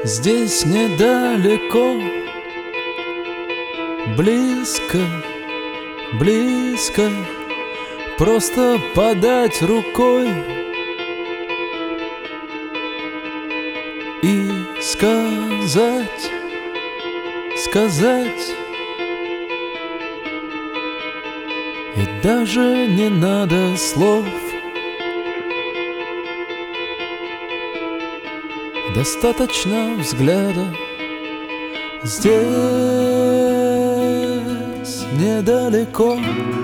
Здесь недалеко, близко, близко, просто подать рукой и сказать, сказать. И даже не надо слов, достаточно взгляда. Здесь недалеко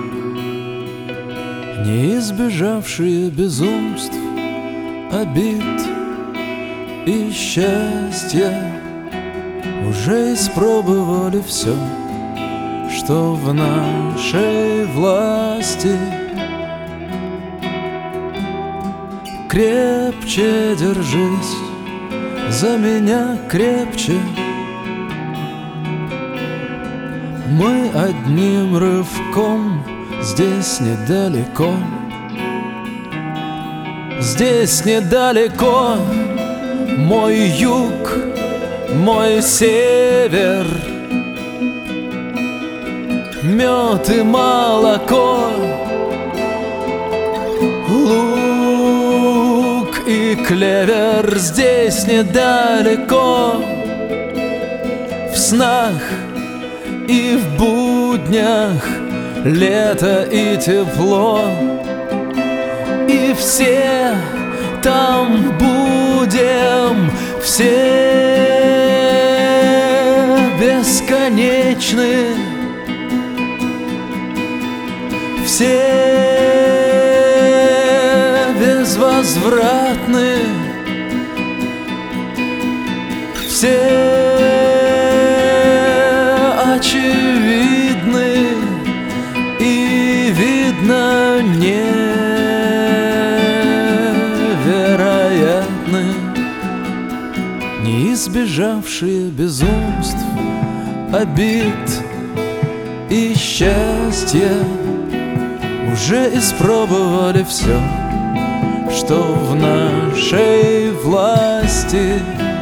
не избежавшие безумств, обид и счастья уже испробовали все, что в нашей власти. Крепче держись за меня, крепче. Мы одним рывком, здесь недалеко. Здесь недалеко мой юг, мой север, мед и молоко, лук и клевер. Здесь недалеко, в снах и в буднях, лето и тепло, и все там будем, все бесконечны, все безвозвратны, все очевидны и видно невероятны, не избежавшие безумств, обид и счастья уже испробовали все, что в нашей власти.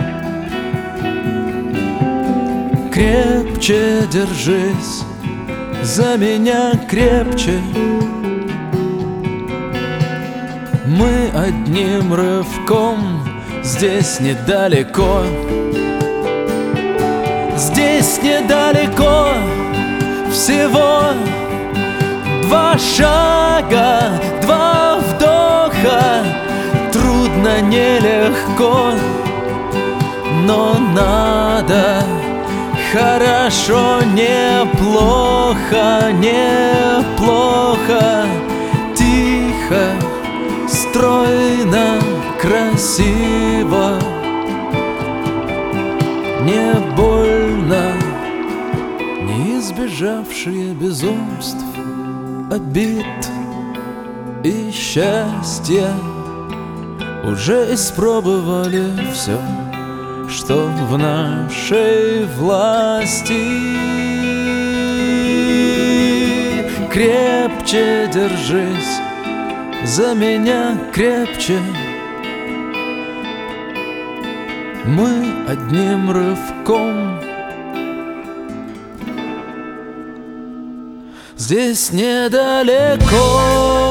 Крепче держись за меня, крепче. Мы одним рывком, здесь недалеко. Здесь недалеко, всего 2 шага, 2 вдоха. Трудно, нелегко, но надо. Хорошо, неплохо, неплохо. Тихо, стройно, красиво, не больно, не избежавшие безумств, обид и счастья уже испробовали все, что в нашей власти. Крепче держись за меня, крепче. Мы одним рывком, здесь недалеко.